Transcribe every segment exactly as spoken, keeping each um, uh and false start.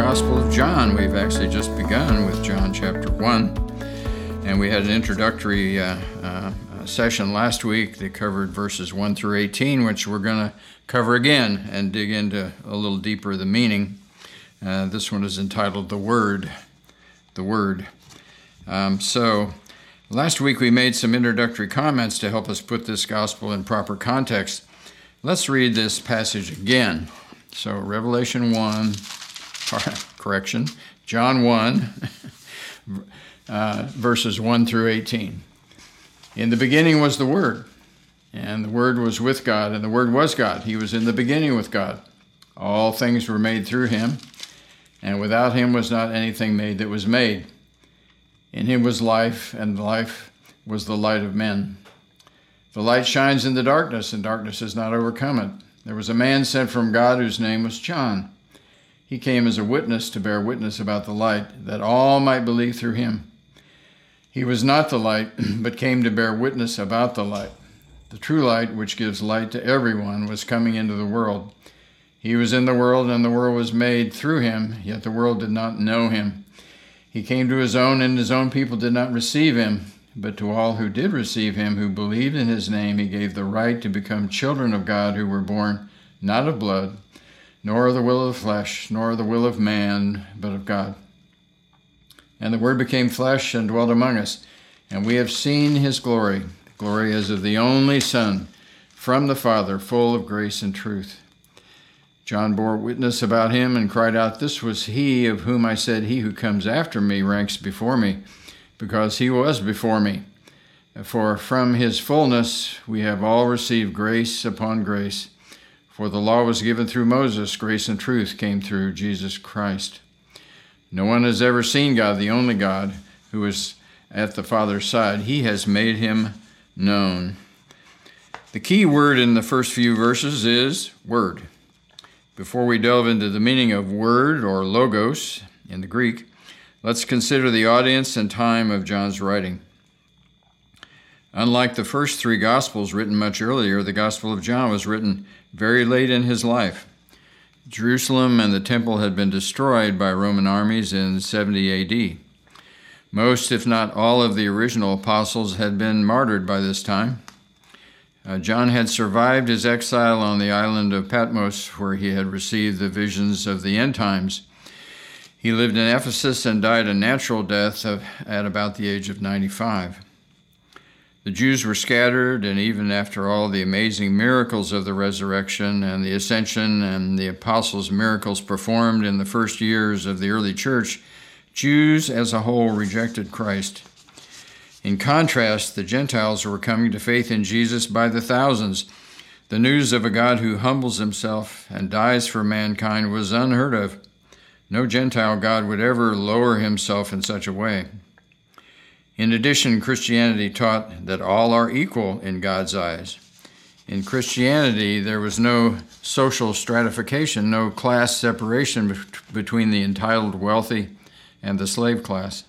Gospel of John. We've actually just begun with John chapter one, and we had an introductory uh, uh, session last week that covered verses one through eighteen, which we're going to cover again and dig into a little deeper the meaning. Uh, this one is entitled The Word. The Word. Um, so, last week we made some introductory comments to help us put this gospel in proper context. Let's read this passage again. So, Revelation one, correction, John one, uh, verses one through eighteen. In the beginning was the Word, and the Word was with God, and the Word was God. He was in the beginning with God. All things were made through him, and without him was not anything made that was made. In him was life, and life was the light of men. The light shines in the darkness, and darkness has not overcome it. There was a man sent from God whose name was John. He came as a witness to bear witness about the light, that all might believe through him. He was not the light, but came to bear witness about the light. The true light, which gives light to everyone, was coming into the world. He was in the world, and the world was made through him, yet the world did not know him. He came to his own, and his own people did not receive him. But to all who did receive him, who believed in his name, he gave the right to become children of God, who were born not of blood, nor of the will of the flesh, nor of the will of man, but of God. And the Word became flesh and dwelt among us, and we have seen his glory, glory as of the only Son, from the Father, full of grace and truth. John bore witness about him and cried out, "This was he of whom I said, he who comes after me ranks before me, because he was before me. For from his fullness we have all received grace upon grace. For the law was given through Moses, grace and truth came through Jesus Christ. No one has ever seen God, the only God, who is at the Father's side. He has made him known." The key word in the first few verses is word. Before we delve into the meaning of word, or logos in the Greek, let's consider the audience and time of John's writing. Unlike the first three Gospels written much earlier, the Gospel of John was written very late in his life. Jerusalem and the temple had been destroyed by Roman armies in seventy A D. Most, if not all, of the original apostles had been martyred by this time. Uh, John had survived his exile on the island of Patmos, where he had received the visions of the end times. He lived in Ephesus and died a natural death of, at about the age of ninety-five. The Jews were scattered, and even after all the amazing miracles of the resurrection and the ascension and the apostles' miracles performed in the first years of the early church, Jews as a whole rejected Christ. In contrast, the Gentiles were coming to faith in Jesus by the thousands. The news of a God who humbles himself and dies for mankind was unheard of. No Gentile God would ever lower himself in such a way. In addition, Christianity taught that all are equal in God's eyes. In Christianity, there was no social stratification, no class separation between the entitled wealthy and the slave class.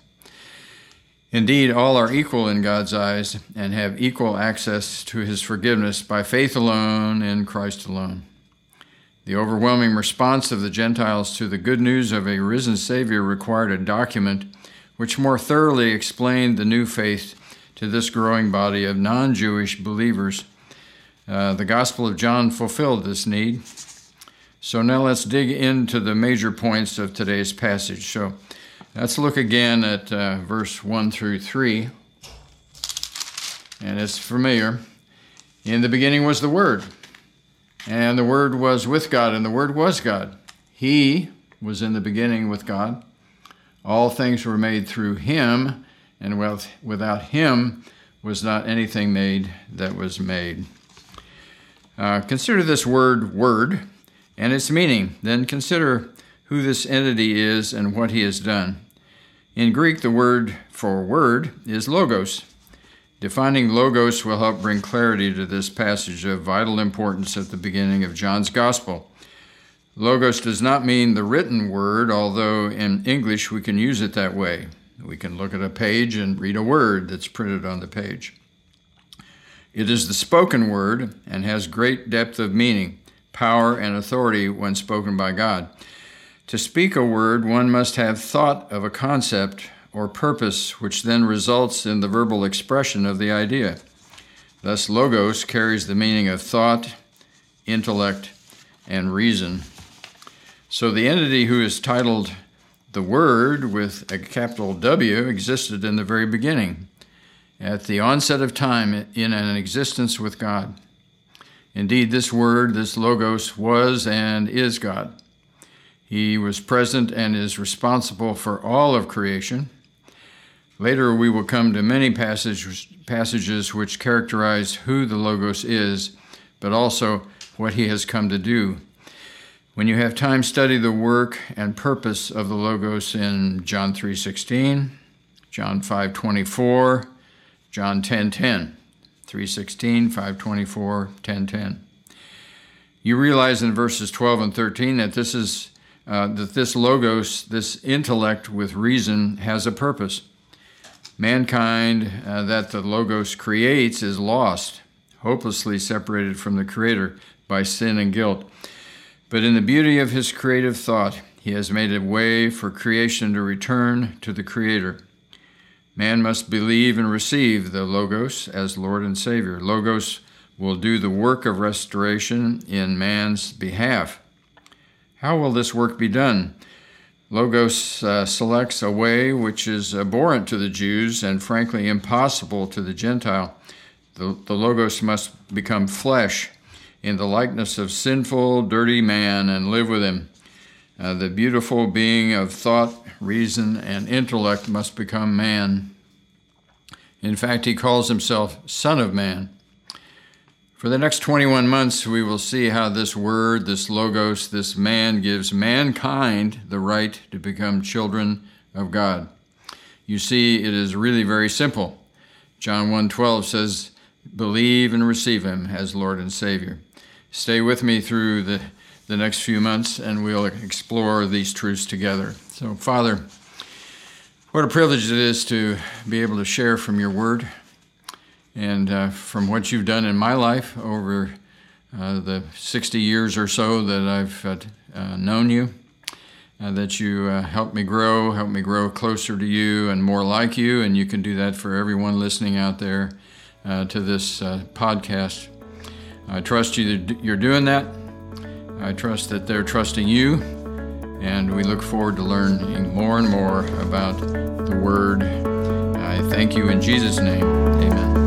Indeed, all are equal in God's eyes and have equal access to his forgiveness by faith alone in Christ alone. The overwhelming response of the Gentiles to the good news of a risen Savior required a document which more thoroughly explained the new faith to this growing body of non-Jewish believers. Uh, the Gospel of John fulfilled this need. So now let's dig into the major points of today's passage. So let's look again at uh, verse one through three. And it's familiar. In the beginning was the Word, and the Word was with God, and the Word was God. He was in the beginning with God. All things were made through him, and without him was not anything made that was made. Uh, consider this word, word, and its meaning. Then consider who this entity is and what he has done. In Greek, the word for word is logos. Defining logos will help bring clarity to this passage of vital importance at the beginning of John's Gospel. Logos does not mean the written word, although in English we can use it that way. We can look at a page and read a word that's printed on the page. It is the spoken word and has great depth of meaning, power, and authority when spoken by God. To speak a word, one must have thought of a concept or purpose, which then results in the verbal expression of the idea. Thus, logos carries the meaning of thought, intellect, and reason. So the entity who is titled the Word with a capital W existed in the very beginning, at the onset of time, in an existence with God. Indeed, this Word, this Logos, was and is God. He was present and is responsible for all of creation. Later, we will come to many passages, passages which characterize who the Logos is, but also what he has come to do. When you have time, study the work and purpose of the Logos in John three sixteen, John five twenty-four, John ten ten, three sixteen, five twenty-four, ten ten. You realize in verses twelve and thirteen that this is uh, that this Logos, this intellect with reason, has a purpose. Mankind uh, that the Logos creates is lost, hopelessly separated from the Creator by sin and guilt. But in the beauty of his creative thought, he has made a way for creation to return to the Creator. Man must believe and receive the Logos as Lord and Savior. Logos will do the work of restoration in man's behalf. How will this work be done? Logos uh, selects a way which is abhorrent to the Jews and frankly impossible to the Gentile. The, the Logos must become flesh in the likeness of sinful, dirty man and live with him. Uh, the beautiful being of thought, reason, and intellect must become man. In fact, he calls himself Son of Man. For the next twenty-one months, we will see how this word, this Logos, this man gives mankind the right to become children of God. You see, it is really very simple. John one twelve says, believe and receive him as Lord and Savior. Stay with me through the, the next few months, and we'll explore these truths together. So, Father, what a privilege it is to be able to share from your word and uh, from what you've done in my life over uh, the sixty years or so that I've uh, known you, uh, that you uh, help me grow, help me grow closer to you and more like you, and you can do that for everyone listening out there uh, to this uh, podcast. I trust you that you're doing that. I trust that they're trusting you, and we look forward to learning more and more about the Word. I thank you in Jesus' name. Amen.